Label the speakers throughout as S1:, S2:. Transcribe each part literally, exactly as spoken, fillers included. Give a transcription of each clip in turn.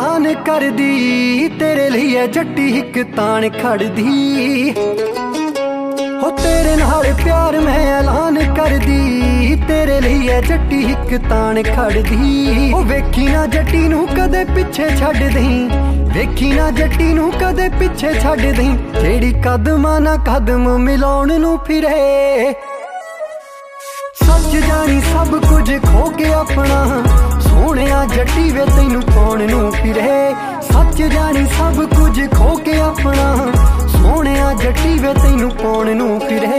S1: ऐलान कर दी, तेरे लिए जट्टी हिक तान खड़ दी। हो तेरे नाल प्यार मैं ऐलान कर दी, तेरे लिए जट्टी हिक तान खड़ दी। ओ वेखी ना जट्टी नू कदे पिछे छड्ड दई, वेखी ना जट्टी नू कदे पिछे छड्ड दई, जेड़ी कदमां ना कदम मिलाउण नू फिरे। सच जानी सब कुछ खो के अपना, सोहणिया जट्टी वे तैनू पाउण नू फिरे। सच जानी सब कुछ खो के अपना, सोहणिया जट्टी वे तैनू पाउण नू फिरे।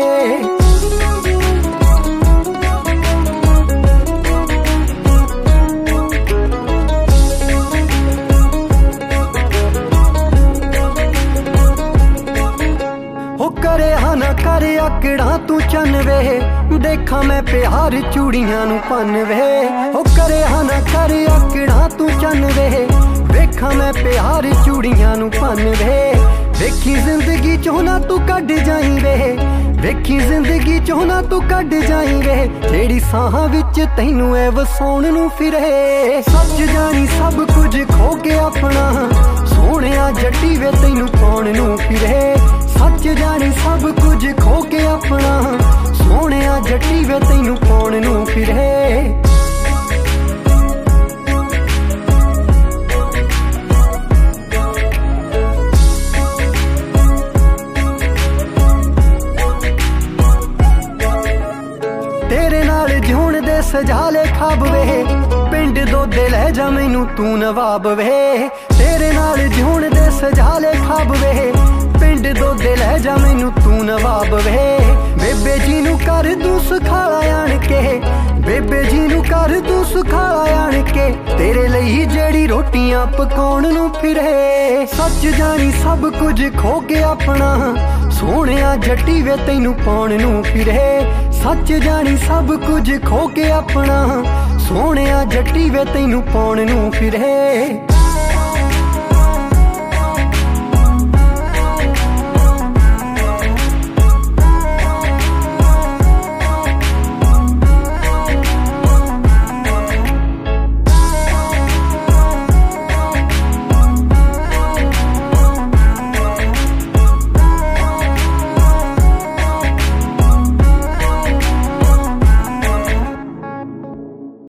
S1: करे हाना करे आकड़ा तू चन वे, देखा मैं प्यार चूड़ियां नू पन वे। ओ करे हाना करे आकड़ा तू चन वे, देखा मैं प्यार चूड़ियां नू पन वे। वेखी जिंदगी चों ना तू कड जाई वे, वेखी जिंदगी चों ना तू कड जाई वे, जेड़ी साहां विच तैनू ऐ वसाउण नू फिरे। सच जानी सब कुछ खो के अपना, सोहणिया जट्टी वे तैनू पाउण नू फिरे। सच जानी सब कुछ खो के अपना, सोहणिया जट्टी वे तैनू पाउण नू फिरे। तेरे नाल जिउण दे सजाले खाब वे, पिंड दोदे लै जा मैनू तू नवाब वे। तेरे नाल जिउण दे सजाले खाब वे, पिंड दोदे लै जा मैनू तू नवाब वे। बेबे जी नू कर तू सुखाला आण के, बेबे जी नू कर तू सुखाला आण के, तेरे लई जेड़ी रोटियां पकाउण नू फिरे। सच जानी सब कुछ खो के अपना, सोहणिया जट्टी वे तैनू पाउण नू फिरे। सच जानी सब कुछ खो के अपना, सोहणिया जट्टी वे तैनू पाउण नू फिरे।